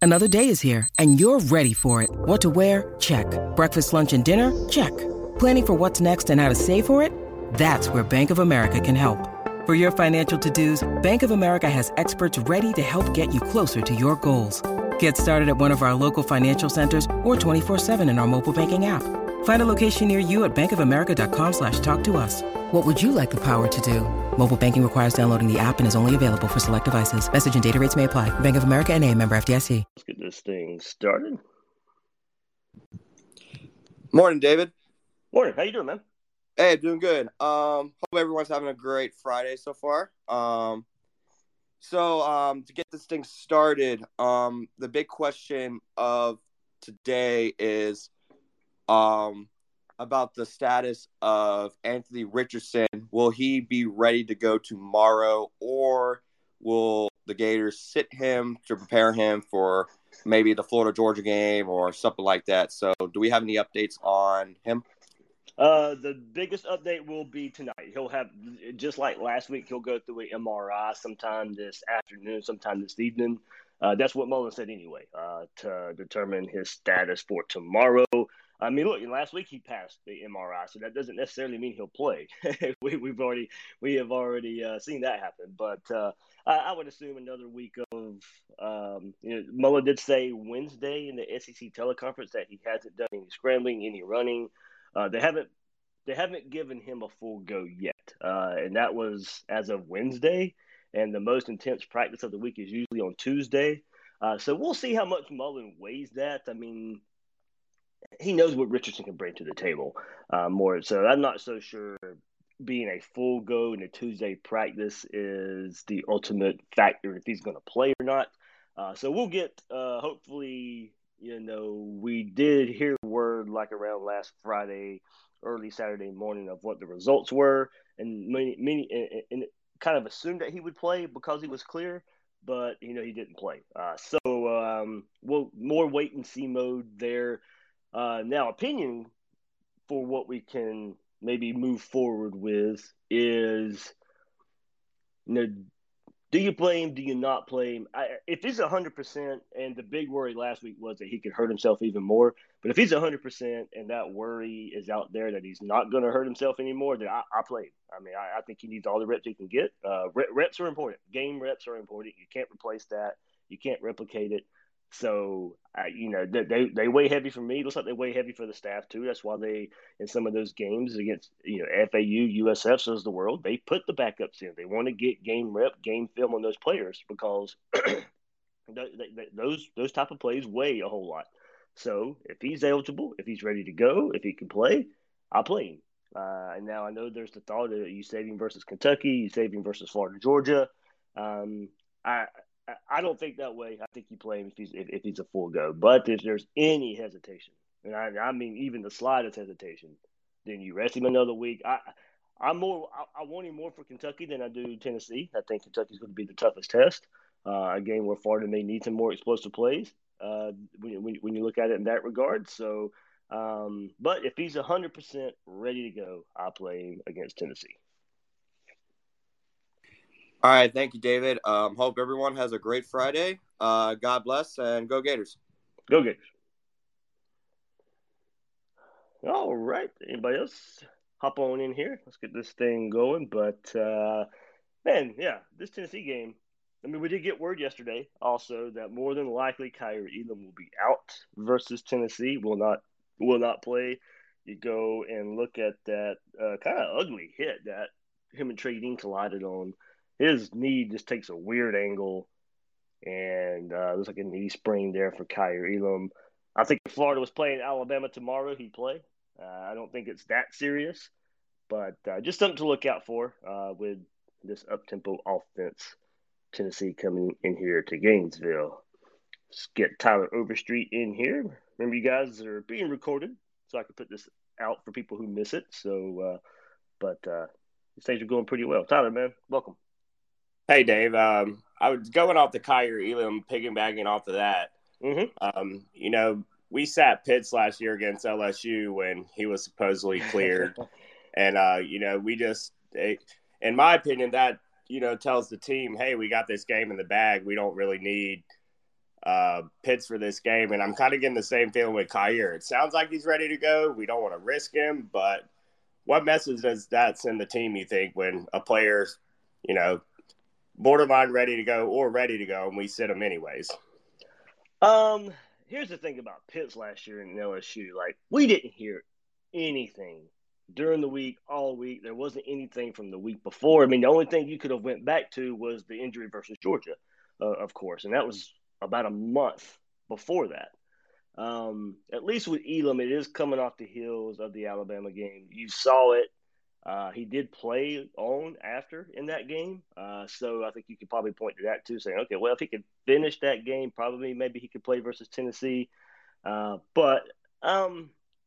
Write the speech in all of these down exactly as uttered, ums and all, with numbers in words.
Another day is here, and you're ready for it. What to wear? Check. Breakfast, lunch, and dinner? Check. Planning for what's next and how to save for it? That's where Bank of America can help. For your financial to-dos, Bank of America has experts ready to help get you closer to your goals. Get started at one of our local financial centers or twenty-four seven in our mobile banking app. Find a location near you at bankofamerica.com slash talk to us. What would you like the power to do? Mobile banking requires downloading the app and is only available for select devices. Message and data rates may apply. Bank of America N A, member F D I C. Let's get this thing started. Morning, David. Morning. How you doing, man? Hey, doing good. Um, hope everyone's having a great Friday so far. Um, so um, to get this thing started, um, the big question of today is um, about the status of Anthony Richardson. Will he be ready to go tomorrow, or will the Gators sit him to prepare him for maybe the Florida-Georgia game or something like that? So do we have any updates on him? Uh, the biggest update will be tonight. He'll have, just like last week, he'll go through an M R I sometime this afternoon, sometime this evening. Uh, that's what Mullen said anyway, uh, to determine his status for tomorrow. I mean, look, last week he passed the M R I, so that doesn't necessarily mean he'll play. we, we've already, we have already uh, seen that happen. But uh, I, I would assume another week of, um, you know, Mullen did say Wednesday in the S E C teleconference that he hasn't done any scrambling, any running. Uh, they haven't, they haven't given him a full go yet, uh, and that was as of Wednesday. And the most intense practice of the week is usually on Tuesday. Uh, so we'll see how much Mullen weighs that. I mean, he knows what Richardson can bring to the table uh, more. So I'm not so sure being a full go in a Tuesday practice is the ultimate factor if he's going to play or not. Uh, so we'll get, uh, hopefully, you know, we did hear word like around last Friday, early Saturday morning of what the results were. And many, many, and, and kind of assumed that he would play because he was clear, but, you know, he didn't play. Uh, so um, we'll more wait and see mode there. Uh, now, opinion for what we can maybe move forward with is, you know, do you play him? Do you not play him? I, if he's one hundred percent, and the big worry last week was that he could hurt himself even more, but if he's one hundred percent and that worry is out there that he's not going to hurt himself anymore, then I, I play him. I mean, I, I think he needs all the reps he can get. Uh, reps are important. Game reps are important. You can't replace that. You can't replicate it. So, uh, you know, they they weigh heavy for me. It looks like they weigh heavy for the staff, too. That's why they, in some of those games against, you know, F A U, U S F, so is the world, they put the backups in. They want to get game rep, game film on those players because those those type of plays weigh a whole lot. So, if he's eligible, if he's ready to go, if he can play, I'll play him. Uh, and now I know there's the thought of you saving versus Kentucky, you saving versus Florida, Georgia. Um, I I don't think that way. I think you play him if he's if, if he's a full go. But if there's any hesitation, and I, I mean even the slightest hesitation, then you rest him another week. I I'm more I, I want him more for Kentucky than I do Tennessee. I think Kentucky's going to be the toughest test. Uh, a game where Florida may need some more explosive plays. Uh, when, when when you look at it in that regard. So, um, but if he's one hundred percent ready to go, I'll play him against Tennessee. All right, thank you, David. Um, hope everyone has a great Friday. Uh, God bless, and go Gators. Go Gators. All right. Anybody else? Hop on in here. Let's get this thing going. But, uh, man, yeah, this Tennessee game, I mean, we did get word yesterday also that more than likely Kaiir Elam will be out versus Tennessee, will not will not play. You go and look at that uh, kind of ugly hit that him and Trey Dean collided on. His knee just takes a weird angle, and uh, looks like a knee sprain there for Kaiir Elam. I think if Florida was playing Alabama tomorrow, he'd play. Uh, I don't think it's that serious, but uh, just something to look out for uh, with this up-tempo offense. Tennessee coming in here to Gainesville. Let's get Tyler Overstreet in here. Remember, you guys are being recorded, so I can put this out for people who miss it. So, uh, but uh, these things are going pretty well. Tyler, man, welcome. Hey, Dave. Um, I was going off the Kaiir Elam, piggybacking off of that. Mm-hmm. Um, you know, we sat Pitts last year against L S U when he was supposedly cleared. and, uh, you know, we just, it, in my opinion, that, you know, tells the team, hey, we got this game in the bag. We don't really need uh, Pitts for this game, and I'm kind of getting the same feeling with Kyer. It sounds like he's ready to go. We don't want to risk him, but what message does that send the team, you think, when a player's, you know, borderline ready to go or ready to go, and we sit him anyways? Um, here's the thing about Pitts last year in L S U. Like, we didn't hear anything during the week, all week. There wasn't anything from the week before. I mean, the only thing you could have went back to was the injury versus Georgia, uh, of course, and that was about a month before that. Um, at least with Elam, it is coming off the heels of the Alabama game. You saw it. Uh, he did play on after in that game. Uh, so I think you could probably point to that too, saying, okay, well, if he could finish that game, probably maybe he could play versus Tennessee. Uh, but um,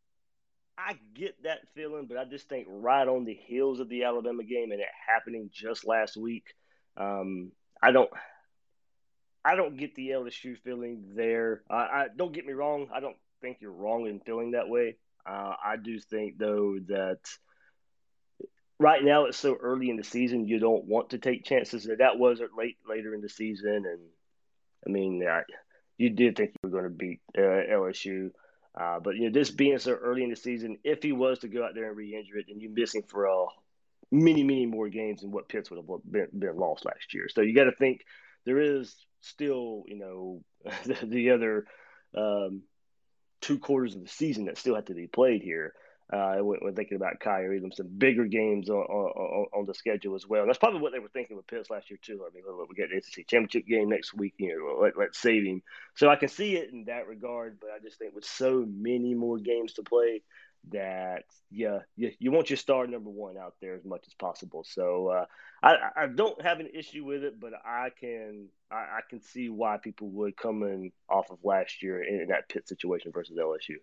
I get that feeling, but I just think right on the heels of the Alabama game and it happening just last week, um, I don't – I don't get the L S U feeling there. Uh, I don't get me wrong. I don't think you're wrong in feeling that way. Uh, I do think, though, that right now it's so early in the season, you don't want to take chances. That was late later in the season, and I mean, I, you did think you were going to beat uh, L S U. Uh, but, you know, this being so early in the season, if he was to go out there and re-injure it, then you're missing for uh, many, many more games than what Pitts would have been, been lost last year. So you got to think there is still, you know, the, the other um, two quarters of the season that still have to be played here. Uh, when, when thinking about Kyer Elam, some bigger games on, on, on the schedule as well. And that's probably what they were thinking with Pitts last year too. I mean, we get the S E C championship game next week. You know, let, let's save him. So I can see it in that regard, but I just think with so many more games to play, that yeah, you, you want your star number one out there as much as possible. So uh, I, I don't have an issue with it, but I can I, I can see why people would come in off of last year in, in that Pitt situation versus L S U.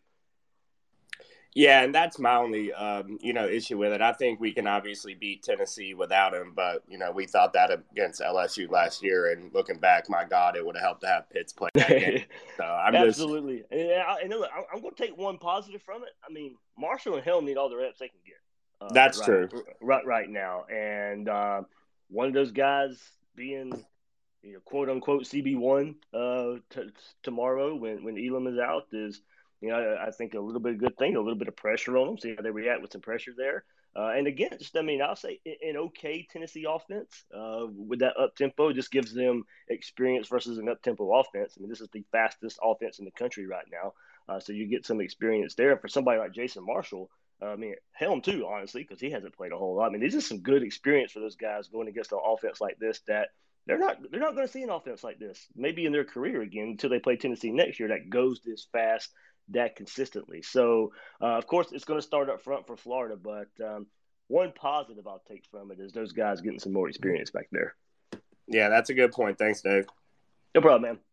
Yeah, and that's my only, um, you know, issue with it. I think we can obviously beat Tennessee without him, but, you know, we thought that against L S U last year, and looking back, my God, it would have helped to have Pitts play that game. So I'm Absolutely. just... And, I, and look, I'm going to take one positive from it. I mean, Marshall and Helm need all the reps they can get. Uh, that's right, true. Right, right now. And uh, one of those guys being, you know, quote unquote C B one uh, t- tomorrow when, when Elam is out is, you know, I, I think a little bit of good thing, a little bit of pressure on them, see how they react with some pressure there. Uh, and again, just, I mean, I'll say an okay Tennessee offense uh, with that up tempo just gives them experience versus an up tempo offense. I mean, this is the fastest offense in the country right now. Uh, so you get some experience there. For somebody like Jason Marshall, uh, I mean, Helm too, honestly, because he hasn't played a whole lot. I mean, this is some good experience for those guys going against an offense like this that they're not they're not going to see an offense like this maybe in their career again until they play Tennessee next year that goes this fast, that consistently. So, uh, of course, it's going to start up front for Florida, but um, one positive I'll take from it is those guys getting some more experience back there. Yeah, that's a good point. Thanks, Dave. No problem, man.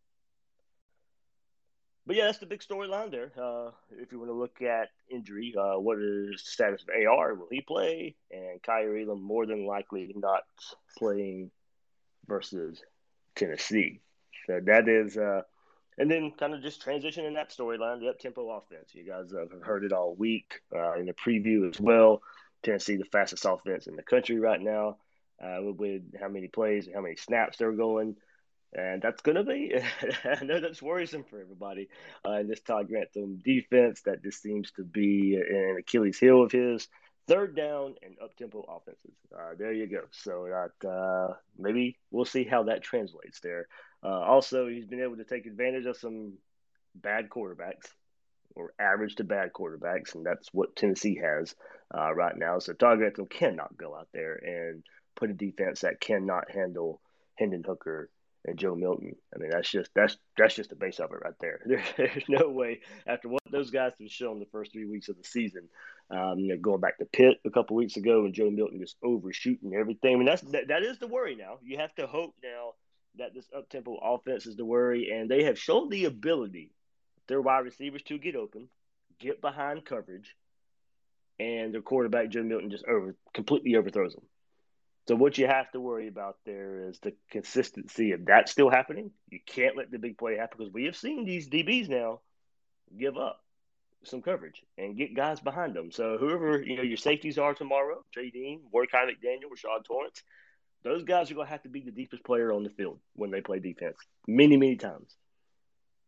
But, yeah, that's the big storyline there. Uh, if you want to look at injury, uh, what is the status of A R? Will he play? And Kyer Elam more than likely not playing versus Tennessee. So that is uh, – and then kind of just transitioning that storyline, the up-tempo offense. You guys have heard it all week uh, in the preview as well. Tennessee, the fastest offense in the country right now, uh, with how many plays and how many snaps they're going. And that's going to be – I know that's worrisome for everybody. Uh, and this Todd Grantham defense, that just seems to be an Achilles heel of his. Third down and up-tempo offenses. Uh, there you go. So that uh, maybe we'll see how that translates there. Uh, also, he's been able to take advantage of some bad quarterbacks or average to bad quarterbacks, and that's what Tennessee has uh, right now. So Todd Grantham cannot go out there and put a defense that cannot handle Hendon Hooker and Joe Milton. I mean, that's just that's that's just the base of it right there. there there's no way after what those guys have shown the first three weeks of the season. Um, you know, going back to Pitt a couple weeks ago and Joe Milton just overshooting everything. I mean, that's that, that is the worry now. You have to hope now that this up-tempo offense is the worry, and they have shown the ability, their wide receivers, to get open, get behind coverage, and their quarterback, Joe Milton, just over completely overthrows them. So what you have to worry about there is the consistency of that still happening. You can't let the big play happen because we have seen these D Bs now give up some coverage and get guys behind them. So whoever, you know, your safeties are tomorrow, Trey Dean, Mordecai McDaniel, Rashad Torrance, those guys are going to have to be the deepest player on the field when they play defense many, many times.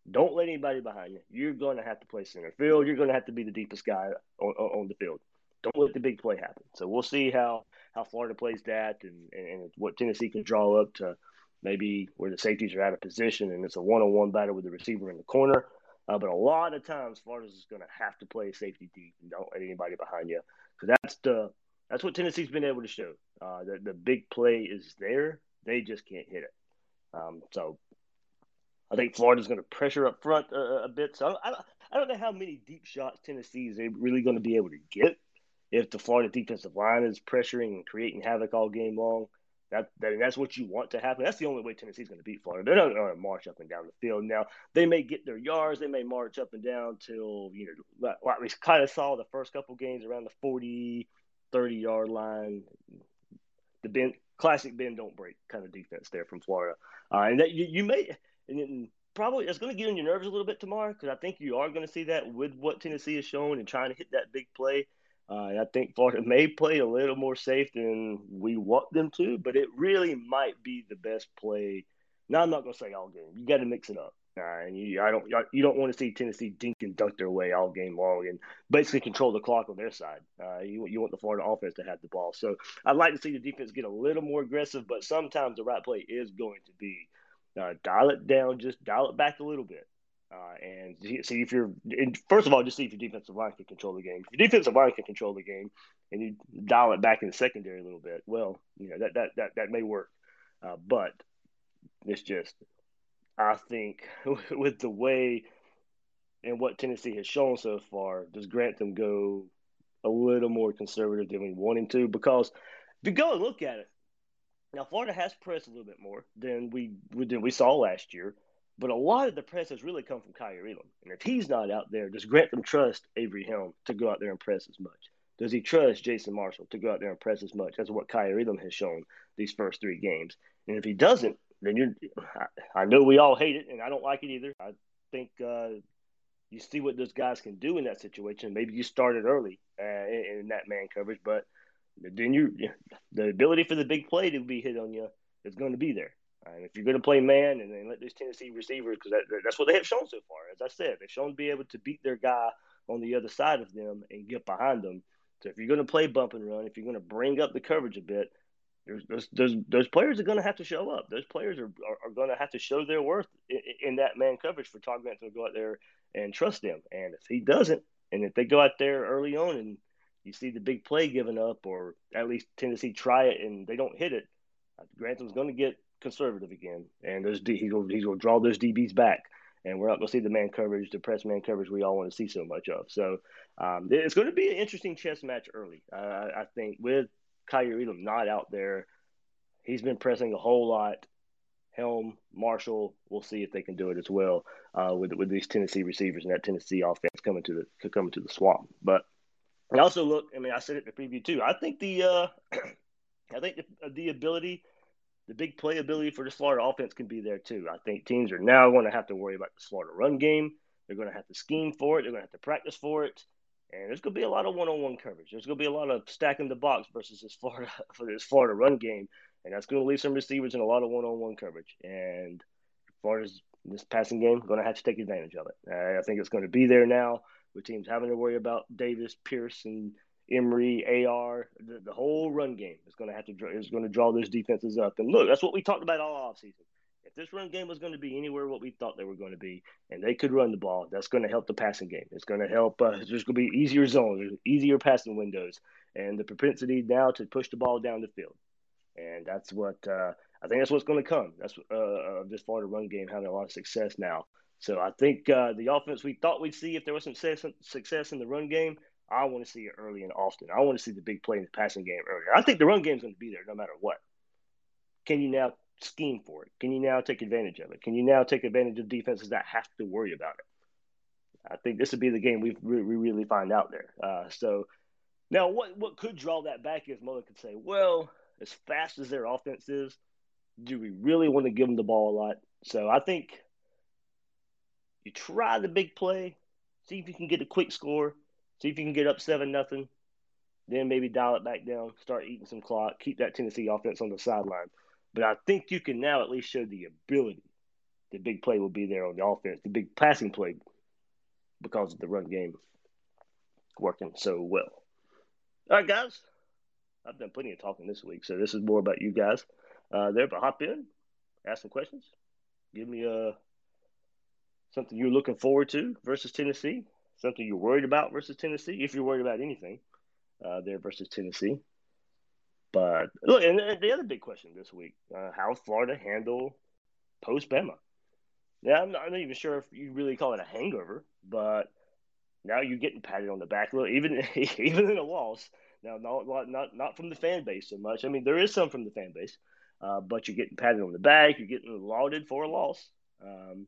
Don't let anybody behind you. You're going to have to play center field. You're going to have to be the deepest guy on, on, on the field. Don't let the big play happen. So we'll see how, how Florida plays that and, and, and what Tennessee can draw up to maybe where the safeties are out of position and it's a one-on-one battle with the receiver in the corner. Uh, but a lot of times Florida's going to have to play safety deep and don't let anybody behind you. Because that's the that's what Tennessee's been able to show. Uh, the, the big play is there. They just can't hit it. Um, so I think Florida's going to pressure up front uh, a bit. So I, I, I don't know how many deep shots Tennessee is really going to be able to get if the Florida defensive line is pressuring and creating havoc all game long. That, that that's what you want to happen. That's the only way Tennessee's going to beat Florida. They're not going to march up and down the field. Now, they may get their yards. They may march up and down till, you know, like we kind of saw the first couple games around the forty, thirty-yard line. The bend, classic bend, don't break kind of defense there from Florida. Uh, and that you, you may – and probably it's going to get on your nerves a little bit tomorrow because I think you are going to see that with what Tennessee has shown and trying to hit that big play. Uh, and I think Florida may play a little more safe than we want them to, but it really might be the best play. Now, I'm not going to say all game. You got to mix it up. Uh, and you, I don't, you don't want to see Tennessee dink and dunk their way all game long and basically control the clock on their side. Uh, you, you want the Florida offense to have the ball. So I'd like to see the defense get a little more aggressive, but sometimes the right play is going to be uh, dial it down, just dial it back a little bit. Uh, and see if you're – first of all, just see if your defensive line can control the game. If your defensive line can control the game and you dial it back in the secondary a little bit, well, you know, that that that, that may work. Uh, but it's just – I think with the way and what Tennessee has shown so far, does Grantham go a little more conservative than we want him to? Because if you go and look at it, now Florida has pressed a little bit more than we, than we saw last year. But a lot of the press has really come from Kaiir Elam. And if he's not out there, does Grantham trust Avery Helm to go out there and press as much? Does he trust Jason Marshall to go out there and press as much as what Kaiir Elam has shown these first three games? And if he doesn't, then you're – I know we all hate it, and I don't like it either. I think uh, you see what those guys can do in that situation. Maybe you started early uh, in, in that man coverage, but then you the ability for the big play to be hit on you is going to be there. And if you're going to play man and then let these Tennessee receivers, because that, that's what they have shown so far, as I said, they've shown to be able to beat their guy on the other side of them and get behind them. So if you're going to play bump and run, if you're going to bring up the coverage a bit, there's, there's, there's, those players are going to have to show up. Those players are, are, are going to have to show their worth in, in that man coverage for Todd Grantham to go out there and trust them. And if he doesn't, and if they go out there early on and you see the big play given up, or at least Tennessee try it and they don't hit it, Grantham's going to get conservative again, and those D, he's going he's going to draw those D Bs back, and we're not going to see the man coverage, the press man coverage we all want to see so much of. So um, it's going to be an interesting chess match early. Uh, I think with Kaiir Elam not out there, he's been pressing a whole lot. Helm, Marshall, we'll see if they can do it as well uh, with with these Tennessee receivers and that Tennessee offense coming to the coming to the swamp. But I also look, I mean, I said it in the preview too. I think the uh, I think the, the ability. The big playability for the Florida offense can be there too. I think teams are now going to have to worry about the Florida run game. They're going to have to scheme for it. They're going to have to practice for it. And there's going to be a lot of one-on-one coverage. There's going to be a lot of stacking the box versus this Florida for this Florida run game. And that's going to leave some receivers in a lot of one-on-one coverage. And Florida's this passing game going to have to take advantage of it. Uh, I think it's going to be there now with teams having to worry about Davis, Pierce, and Emery, A R, the, the whole run game is going to have to is going to draw those defenses up. And look, that's what we talked about all offseason. If this run game was going to be anywhere what we thought they were going to be, and they could run the ball, that's going to help the passing game. It's going to help. Uh, there's going to be easier zones, easier passing windows, and the propensity now to push the ball down the field. And that's what uh, I think that's what's going to come. That's uh, this Florida run game having a lot of success now. So I think uh, the offense we thought we'd see if there was some success, success in the run game, I want to see it early and often. I want to see the big play in the passing game earlier. I think the run game is going to be there no matter what. Can you now scheme for it? Can you now take advantage of it? Can you now take advantage of defenses that have to worry about it? I think this would be the game we we really find out there. Uh, so now what, what could draw that back is Mullen could say, well, as fast as their offense is, do we really want to give them the ball a lot? So I think you try the big play, see if you can get a quick score, see if you can get up seven nothing, then maybe dial it back down, start eating some clock, keep that Tennessee offense on the sideline. But I think you can now at least show the ability the big play will be there on the offense, the big passing play, because of the run game working so well. All right, guys. I've done plenty of talking this week, so this is more about you guys uh, there. But hop in, ask some questions, give me uh, something you're looking forward to versus Tennessee, something you're worried about versus Tennessee, if you're worried about anything uh, there versus Tennessee. But look, and, and the other big question this week: uh, how Florida handle post Bama? Yeah, I'm not, I'm not even sure if you really call it a hangover, but now you're getting patted on the back. Look, even even in a loss. Now, not, not not from the fan base so much. I mean, there is some from the fan base, uh, but you're getting patted on the back. You're getting lauded for a loss. Um,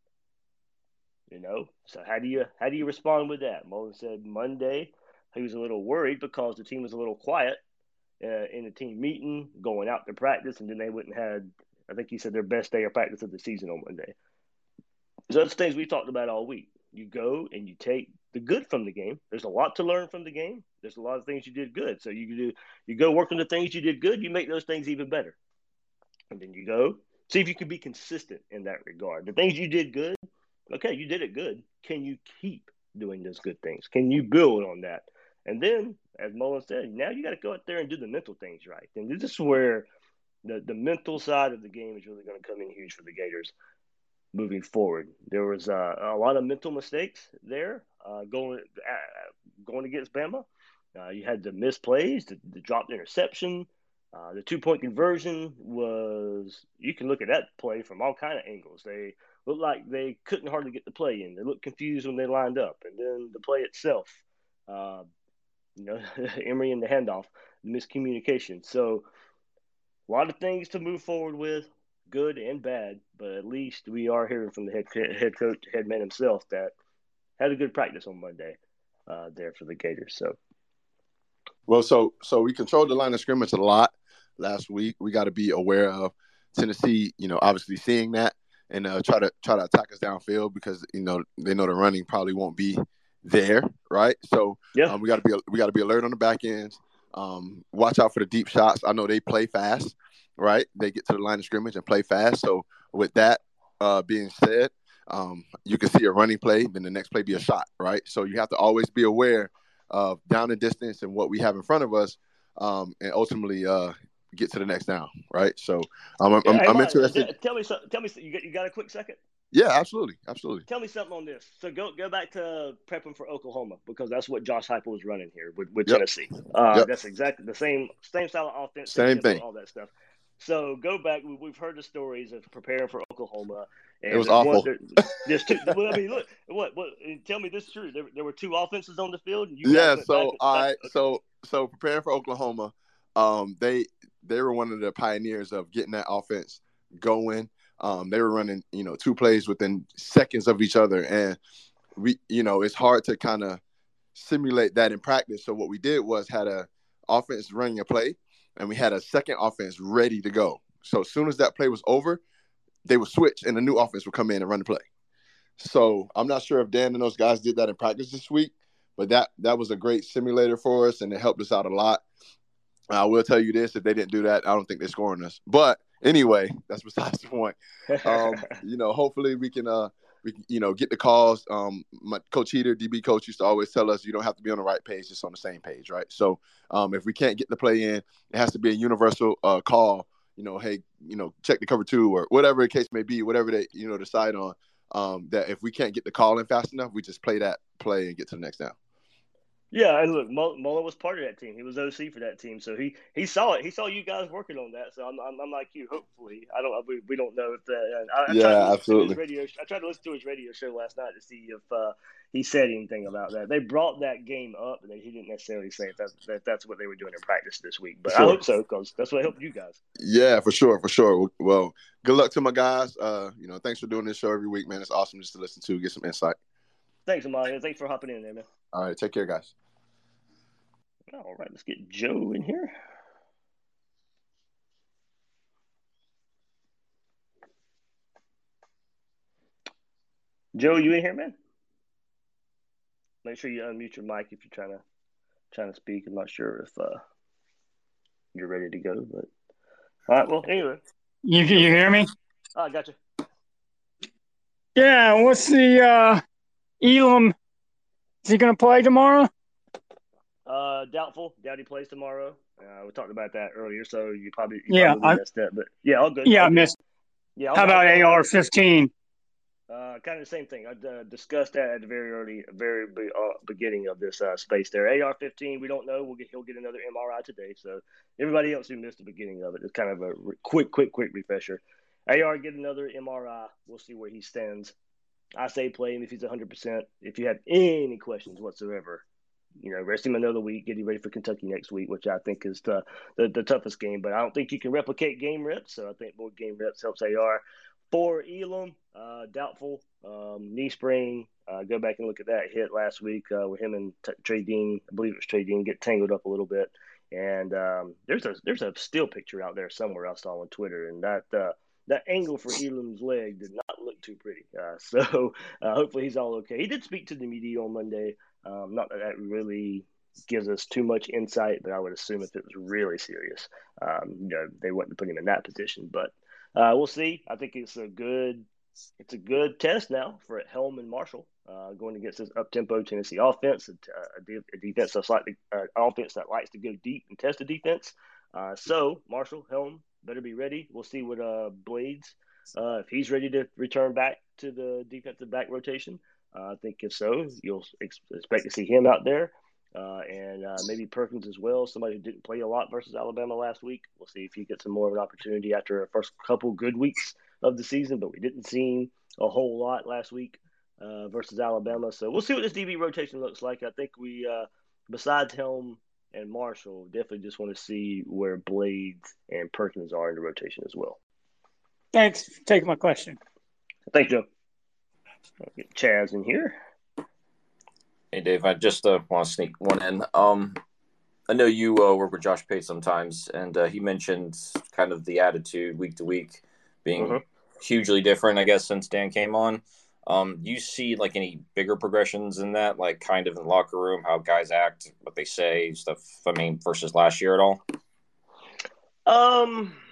you know, so how do you how do you respond with that? Mullen said Monday he was a little worried because the team was a little quiet uh, in the team meeting, going out to practice, and then they wouldn't had. I think he said their best day of practice of the season on Monday. So that's things we talked about all week. You go and you take the good from the game. There's a lot to learn from the game. There's a lot of things you did good. So you do you go work on the things you did good, you make those things even better. And then you go see if you can be consistent in that regard. The things you did good, okay, you did it good. Can you keep doing those good things? Can you build on that? And then, as Mullen said, now you got to go out there and do the mental things right. And this is where the, the mental side of the game is really going to come in huge for the Gators moving forward. There was uh, a lot of mental mistakes there uh, going uh, going against Bama. Uh, you had the missed plays, the, the dropped interception, uh, the two-point conversion was – you can look at that play from all kind of angles. They looked like they couldn't hardly get the play in. They looked confused when they lined up. And then the play itself, uh, you know, Emory and the handoff, the miscommunication. So a lot of things to move forward with. Good and bad, but at least we are hearing from the head head coach, head man himself, that had a good practice on Monday uh, there for the Gators. So, well, so so we controlled the line of scrimmage a lot last week. We got to be aware of Tennessee, you know, obviously seeing that and uh, try to try to attack us downfield because you know they know the running probably won't be there, right? So yeah, um, we got to be we got to be alert on the back ends. Um, watch out for the deep shots. I know they play fast. Right, they get to the line of scrimmage and play fast. So with that uh, being said, um, you can see a running play, then the next play be a shot. Right, so you have to always be aware of down and distance and what we have in front of us, um, and ultimately uh, get to the next down. Right, so um, I'm, yeah, I'm, hey, I'm Mike, interested. Tell me, something, tell me, you got you got a quick second? Yeah, absolutely, absolutely. Tell me something on this. So go go back to prepping for Oklahoma because that's what Josh Heupel was running here with, with Yep. Tennessee. Uh, Yep. That's exactly the same same style of offense, Same tempo, thing. all that stuff. So go back. We've heard the stories of preparing for Oklahoma. And It was there's awful. One, there, there's two. Well, I mean, look, what, what? Tell me this is true. There, there were two offenses on the field. And you Yeah. guys went So back, I back, okay. so so preparing for Oklahoma, um, they they were one of the pioneers of getting that offense going. Um, they were running, you know, two plays within seconds of each other, and we, you know, it's hard to kind of simulate that in practice. So what we did was had a offense running a play, and we had a second offense ready to go. So as soon as that play was over, they would switch, and a new offense would come in and run the play. So I'm not sure if Dan and those guys did that in practice this week, but that that was a great simulator for us, and it helped us out a lot. I will tell you this: if they didn't do that, I don't think they're scoring us. But anyway, that's besides the point. Um, you know, hopefully we can, uh, we can, you know, get the calls. Um, my Coach Heater, D B coach, used to always tell us you don't have to be on the right page, just on the same page, right? So um, if we can't get the play in, it has to be a universal uh, call. You know, hey, you know, check the cover two or whatever the case may be, whatever they, you know, decide on. Um, that if we can't get the call in fast enough, we just play that play and get to the next down. Yeah, and look, Mullen was part of that team. He was O C for that team, so he, he saw it. He saw you guys working on that. So I'm I'm, I'm like you. Hopefully, I don't we, we don't know if that. I, I yeah, tried to absolutely. To his radio, I tried to listen to his radio show last night to see if uh, he said anything about that. They brought that game up, and he didn't necessarily say if that's that, that's what they were doing in practice this week. But sure. I hope so because that's what helped you guys. Yeah, for sure, for sure. Well, good luck to my guys. Uh, you know, thanks for doing this show every week, man. It's awesome just to listen to, get some insight. Thanks, Amalia. Thanks for hopping in there, man. All right, take care, guys. All right, let's get Joe in here. Joe, you in here, man? Make sure you unmute your mic if you're trying to trying to speak. I'm not sure if uh, you're ready to go, but all right. Well, anyway, you you hear me? Oh, I got you. Yeah, what's the uh, Elam? Is he going to play tomorrow? Uh, doubtful. Doubt he plays tomorrow. Uh, we talked about that earlier, so you probably you Yeah, probably I, missed that. But yeah, all good. yeah, All I good. missed. Yeah, How I'll, I'll about go A ahead. R fifteen? Uh, kind of the same thing. I uh, discussed that at the very early, very be, uh, beginning of this uh, space there. A R fifteen, we don't know. We'll get he'll get another M R I today. So everybody else who missed the beginning of it, it's kind of a re- quick, quick, quick refresher. A R get another M R I. We'll see where he stands. I say play him if he's one hundred percent. If you have any questions whatsoever, you know, rest him another week, get him ready for Kentucky next week, which I think is the, the, the toughest game. But I don't think you can replicate game reps, so I think more game reps helps A R. For Elam, uh, doubtful. Um, knee sprain. Uh, go back and look at that hit last week uh, with him and T- Trey Dean. I believe it was Trey Dean get tangled up a little bit. And um, there's a there's a still picture out there somewhere I saw on Twitter, and that uh, that angle for Elam's leg did not look too pretty. Uh, so uh, hopefully he's all okay. He did speak to the media on Monday. Um, not that that really gives us too much insight, but I would assume if it was really serious, um, you know, they wouldn't put him in that position. But uh, we'll see. I think it's a good it's a good test now for Helm and Marshall uh, going against this up-tempo Tennessee offense, a, a, a defense that's like uh, offense that likes to go deep and test the defense. Uh, so Marshall, Helm better be ready. We'll see what uh, Blades uh, if he's ready to return back to the defensive back rotation. Uh, I think if so, you'll ex- expect to see him out there. Uh, and uh, maybe Perkins as well, somebody who didn't play a lot versus Alabama last week. We'll see if he gets some more of an opportunity after a first couple good weeks of the season, but we didn't see a whole lot last week uh, versus Alabama. So we'll see what this D B rotation looks like. I think we, uh, besides Helm and Marshall, definitely just want to see where Blades and Perkins are in the rotation as well. Thanks for taking my question. Thanks, Joe. I'll get Chaz in here. Hey, Dave, I just uh, want to sneak one in. Um, I know you uh, work with Josh Pate sometimes, and uh, he mentioned kind of the attitude week to week being Mhm. hugely different, I guess, since Dan came on. Um, do you see, like, any bigger progressions in that, like, kind of in the locker room, how guys act, what they say, stuff, I mean, versus last year at all? Um,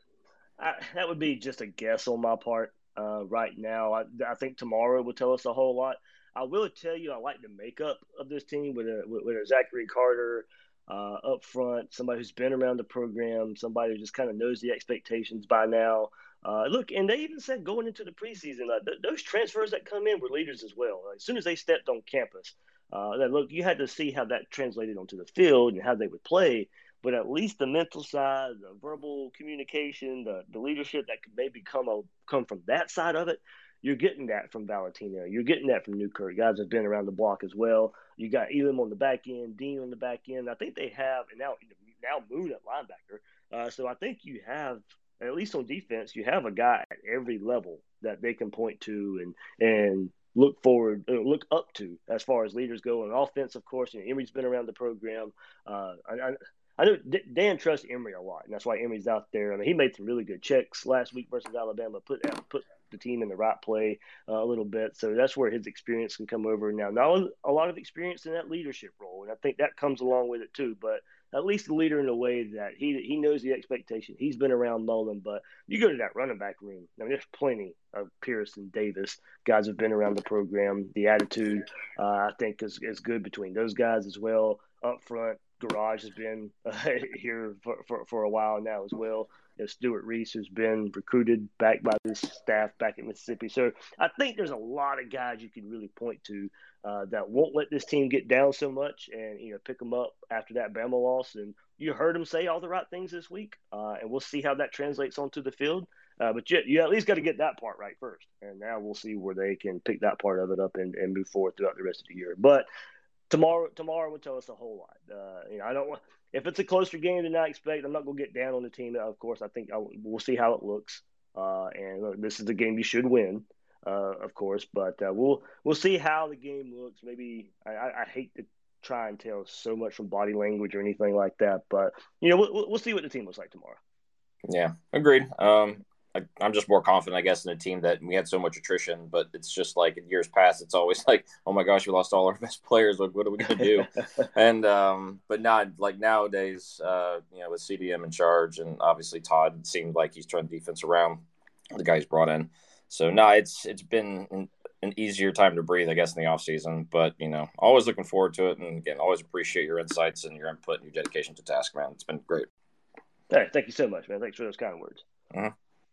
I, that would be just a guess on my part uh, right now. I, I think tomorrow will tell us a whole lot. I will tell you, I like the makeup of this team with a with, with a Zachary Carter uh, up front, somebody who's been around the program, somebody who just kind of knows the expectations by now. Uh, look, and they even said going into the preseason, uh, th- those transfers that come in were leaders as well. Like, as soon as they stepped on campus, uh, that look, you had to see how that translated onto the field and how they would play. But at least the mental side, the verbal communication, the, the leadership that could maybe come a, come from that side of it, you're getting that from Valentino. You're getting that from Newkirk. Guys have been around the block as well. You got Elam on the back end, Dean on the back end. I think they have, and now now Moon at linebacker. Uh, so I think you have, at least on defense, you have a guy at every level that they can point to and and look forward, uh, look up to as far as leaders go. And offense, of course, you know, Emery's been around the program. Uh, I, I, I know Dan trusts Emory a lot, and that's why Emory's out there. I mean, he made some really good checks last week versus Alabama, put put the team in the right play uh, a little bit. So that's where his experience can come over. Now, not a lot of experience in that leadership role, and I think that comes along with it too. But at least a leader in a way that he he knows the expectation. He's been around Mullen, but you go to that running back room. I mean, there's plenty of Pierce and Davis guys who've been around the program. The attitude, uh, I think, is is good between those guys as well. Up front, Garage has been uh, here for, for, for a while now as well. You know, Stuart Reese has been recruited back by this staff back in Mississippi. So I think there's a lot of guys you can really point to uh, that won't let this team get down so much and, you know, pick them up after that Bama loss. And you heard him say all the right things this week, uh, and we'll see how that translates onto the field. Uh, but you, you at least got to get that part right first. And now we'll see where they can pick that part of it up and, and move forward throughout the rest of the year. But Tomorrow, tomorrow will tell us a whole lot. Uh, you know, I don't want if it's a closer game than I expect. I'm not going to get down on the team. Of course, I think I, we'll see how it looks. Uh, and look, this is the game you should win, uh, of course. But uh, we'll we'll see how the game looks. Maybe I, I hate to try and tell so much from body language or anything like that. But you know, we'll we'll see what the team looks like tomorrow. Yeah, agreed. Um, I, I'm just more confident, I guess, in a team that we had so much attrition, but it's just like in years past, it's always like, oh my gosh, we lost all our best players. Like, what are we going to do? and, um, but not like nowadays, uh, you know, with C D M in charge and obviously Todd seemed like he's turned defense around, the guys brought in. So no, it's it's been an, an easier time to breathe, I guess, in the off season. But you know, always looking forward to it, and again, always appreciate your insights and your input and your dedication to task, man. It's been great. Hey, thank you so much, man. Thanks for those kind words. Mm-hmm.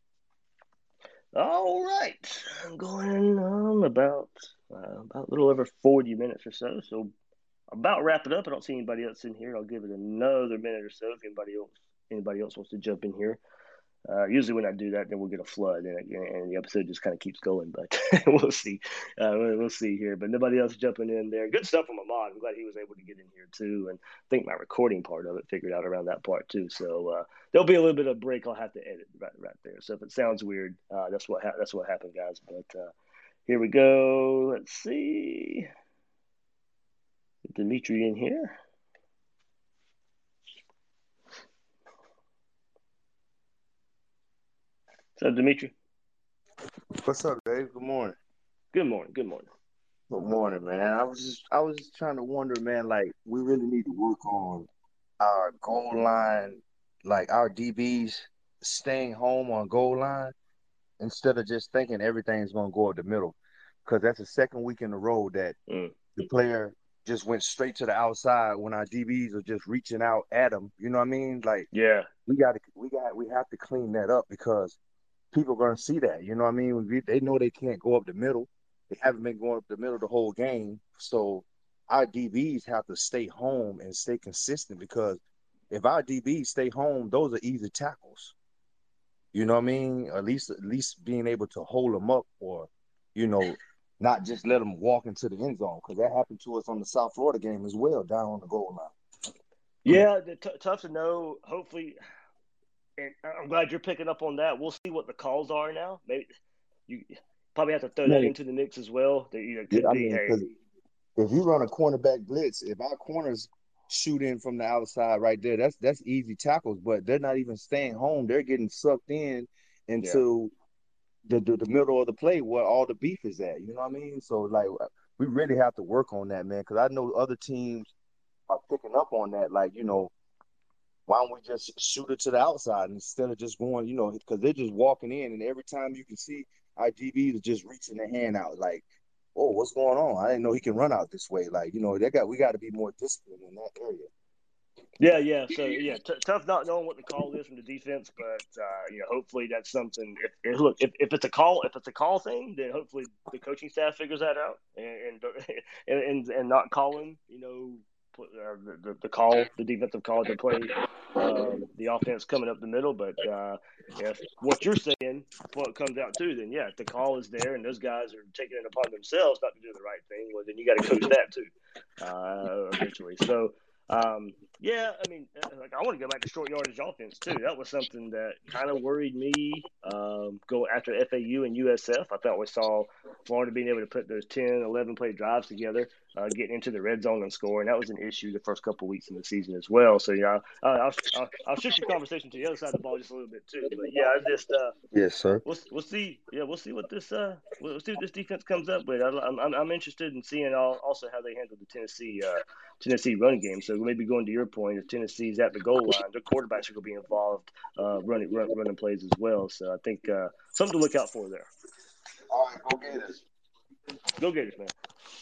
All right, I'm going on about uh, about a little over forty minutes or so. So about wrap it up. I don't see anybody else in here. I'll give it another minute or so if anybody else anybody else wants to jump in here. Uh, usually when I do that, then we'll get a flood, and, and the episode just kind of keeps going. But we'll see. Uh, we'll see here. But nobody else jumping in there. Good stuff from Ahmad. I'm glad he was able to get in here too, and I think my recording part of it figured out around that part too. So uh, there'll be a little bit of break. I'll have to edit right right there. So if it sounds weird, uh, that's what ha- that's what happened, guys. But uh, here we go. Let's see. Get Dimitri in here. What's up, Dimitri? What's up, Dave? Good morning. Good morning. Good morning. Good morning, man. I was just I was just trying to wonder, man, like we really need to work on our goal line, like our D Bs staying home on goal line instead of just thinking everything's gonna go up the middle. Because that's the second week in a row that Mm. the player just went straight to the outside when our D Bs are just reaching out at them. You know what I mean? Like Yeah. we got to we got we have to clean that up because people are going to see that. You know what I mean? We, they know they can't go up the middle. They haven't been going up the middle the whole game. So our D Bs have to stay home and stay consistent because if our D Bs stay home, those are easy tackles. You know what I mean? At least at least being able to hold them up or, you know, not just let them walk into the end zone because that happened to us on the South Florida game as well, down on the goal line. Yeah, t- tough to know. Hopefully, and I'm glad you're picking up on that. We'll see what the calls are now. Maybe you probably have to throw that Yeah. into the mix as well. That you know could Yeah, I be, mean, hey, 'cause if you run a cornerback blitz, if our corners shoot in from the outside right there, that's that's easy tackles. But they're not even staying home; they're getting sucked in into the, the the middle of the play where all the beef is at. You know what I mean? So like, we really have to work on that, man. Because I know other teams are picking up on that. Like, you know, why don't we just shoot it to the outside instead of just going? You know, because they're just walking in, and every time you can see our D Bs are just reaching their hand out, like, oh, what's going on? I didn't know he can run out this way. Like, you know, they got we got to be more disciplined in that area. Yeah, yeah. So yeah, t- tough not knowing what the call is from the defense, but uh, you know, hopefully that's something. If, if look, if, if it's a call, if it's a call thing, then hopefully the coaching staff figures that out and and and, and not calling, you know, uh, the, the call, the defensive call to play um, the offense coming up the middle. But uh, if what you're saying, what comes out too, then yeah, if the call is there and those guys are taking it upon themselves not to do the right thing, well, then you got to coach that too, uh, eventually. So. Um, yeah, I mean, like I want to go back to short yardage offense too. That was something that kind of worried me. Um, go after F A U and U S F. I thought we saw Florida being able to put those ten, eleven play drives together, uh, getting into the red zone and scoring. That was an issue the first couple of weeks in the season as well. So yeah, I'll, I'll, I'll, I'll shift your conversation to the other side of the ball just a little bit too. But yeah, I just uh, Yes, sir. We'll we'll see. Yeah, we'll see what this uh we'll see what this defense comes up with. I, I'm I'm I'm interested in seeing all, also how they handle the Tennessee uh Tennessee run game. So maybe going to your point, if Tennessee's at the goal line, their quarterbacks are going to be involved uh running run, running plays as well. So I think uh something to look out for there. All right, go Gators. Go Gators, man.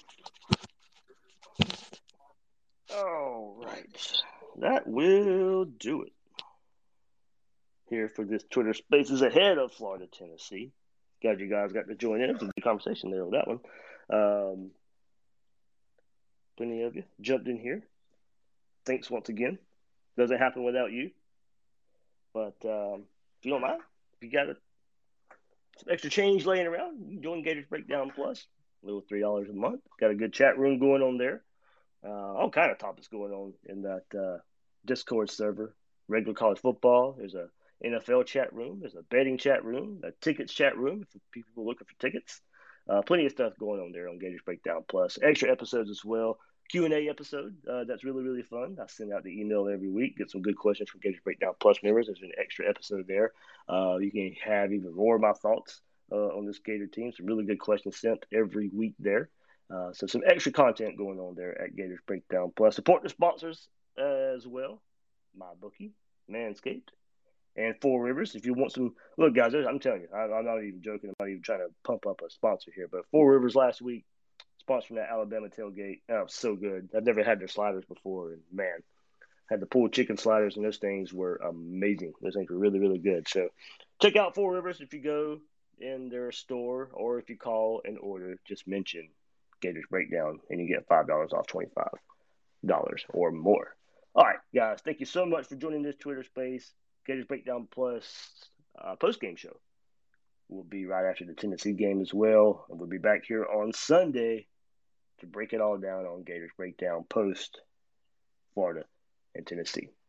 All right, that will do it here for this Twitter Spaces ahead of Florida, Tennessee. Glad you guys got to join in. It was a good conversation there on that one. Um, plenty of you jumped in here. Thanks once again. Doesn't happen without you. But um, if you don't mind, if you got a, some extra change laying around, you can join Gators Breakdown Plus. A little three dollars a month. Got a good chat room going on there. Uh, all kind of topics going on in that uh, Discord server. Regular college football. There's a N F L chat room. There's a betting chat room, a tickets chat room for people looking for tickets. Uh, plenty of stuff going on there on Gators Breakdown Plus. Extra episodes as well. Q and A episode. Uh, that's really, really fun. I send out the email every week. Get some good questions from Gators Breakdown Plus members. There's an extra episode there. Uh, you can have even more of my thoughts uh, on this Gator team. Some really good questions sent every week there. Uh, so some extra content going on there at Gators Breakdown Plus. Support the sponsors uh, as well. MyBookie, Manscaped, And Four Rivers, if you want some – look, guys, I'm telling you, I, I'm not even joking. I'm not even trying to pump up a sponsor here. But Four Rivers last week, sponsoring that Alabama tailgate. Oh, so good. I've never had their sliders before. And, man, had the pulled chicken sliders, and those things were amazing. Those things were really, really good. So check out Four Rivers if you go in their store, or if you call and order, just mention Gators Breakdown, and you get five dollars off twenty-five dollars or more. All right, guys, thank you so much for joining this Twitter Space. Gators Breakdown Plus uh, post-game show will be right after the Tennessee game as well. And we'll be back here on Sunday to break it all down on Gators Breakdown post Florida and Tennessee.